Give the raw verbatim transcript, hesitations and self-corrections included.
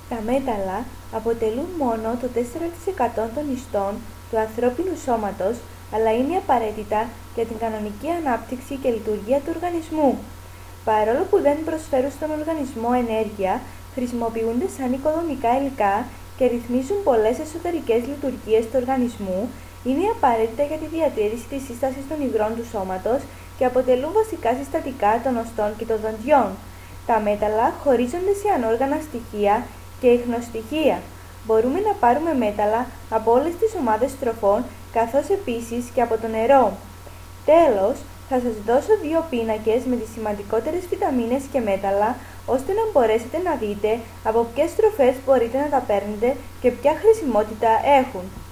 Τα μέταλλα αποτελούν μόνο το τέσσερα τοις εκατό των ιστών του ανθρώπινου σώματος, αλλά είναι απαραίτητα για την κανονική ανάπτυξη και λειτουργία του οργανισμού. Παρόλο που δεν προσφέρουν στον οργανισμό ενέργεια, χρησιμοποιούνται σαν οικοδομικά υλικά και ρυθμίζουν πολλές εσωτερικές λειτουργίες του οργανισμού, είναι απαραίτητα για τη διατήρηση της σύστασης των υγρών του σώματος και αποτελούν βασικά συστατικά των οστών και των δοντιών. Τα μέταλλα χωρίζονται σε ανόργανα στοιχεία και ιχνοστοιχεία. Μπορούμε να πάρουμε μέταλλα από όλες τις ομάδες τροφών, καθώς επίσης και από το νερό. Τέλος, θα σας δώσω δύο πίνακες με τις σημαντικότερες βιταμίνες και μέταλλα, ώστε να μπορέσετε να δείτε από ποιες τροφές μπορείτε να τα παίρνετε και ποια χρησιμότητα έχουν.